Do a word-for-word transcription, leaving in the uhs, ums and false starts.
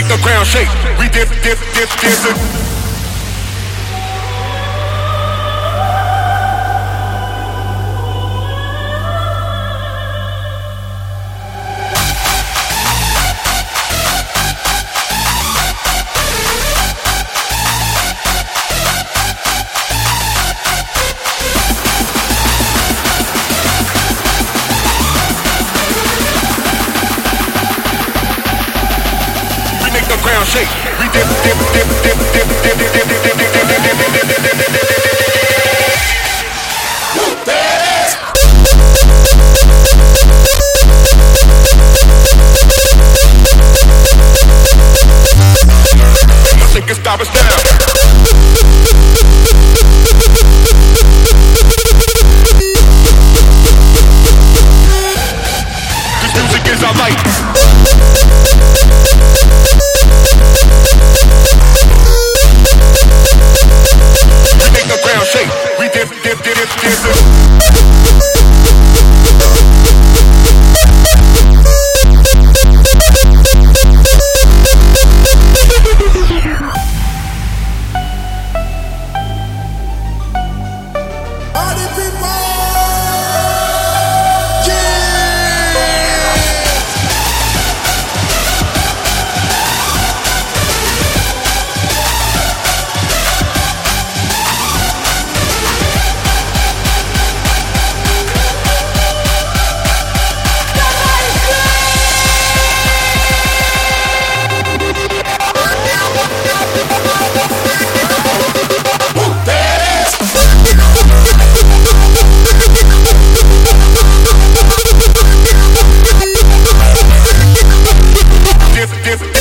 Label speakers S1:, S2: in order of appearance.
S1: make the ground shake. We dip, dip, dip, dip. Ground shake. We dip, dip, dip, dip, dip, dip, dip, dip, dip, dip, dip, dip, dip, dip, dip, dip. Nothing can stop us now. This music is our life. Shake. We dip, dip, dip, dip, dip. If